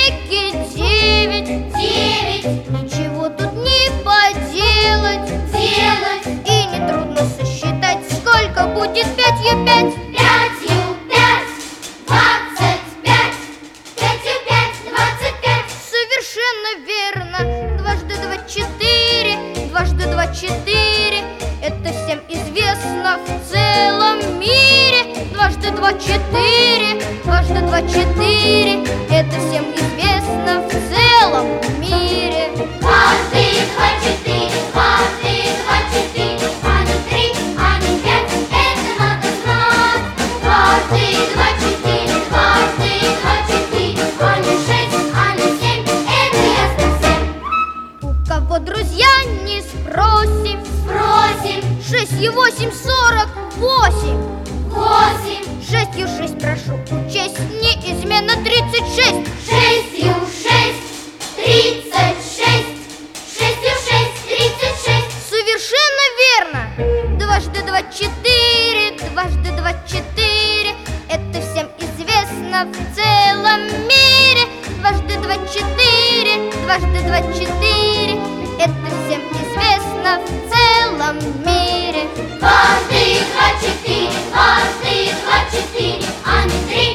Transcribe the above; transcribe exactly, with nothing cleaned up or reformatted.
веке девять. Девять. Ничего тут не поделать. Делать. И нетрудно сосчитать, сколько будет пятью пять. Пятью пять. Двадцать пять. Пятью пять. Двадцать пять. Совершенно верно. Дважды два четыре. Дважды два четыре. Это всем известно в целом мире. Дважды два четыре. Дважды два четыре. Это всем известно в целом мире. Дважды два четыре. Дважды два четыре. А не три, а не пять. Это надо знать. Дважды два четыре. Дважды два четыре. А не шесть, а не семь. Это ясно всем. У кого, друзья, не спросим. Спросим. Шестью восемь сорок восемь. Восемь. Шестью шесть прошу учесть, неизменно тридцать шесть. Шестью шесть. Тридцать шесть. Шестью шесть. Тридцать шесть. Совершенно верно. Дважды два четыре. Дважды два четыре. Это всем известно в целом мире. Дважды два четыре. Дважды два четыре. Это всем известно в целом мире. Дважды два четыре. Дважды два четыре. А не три.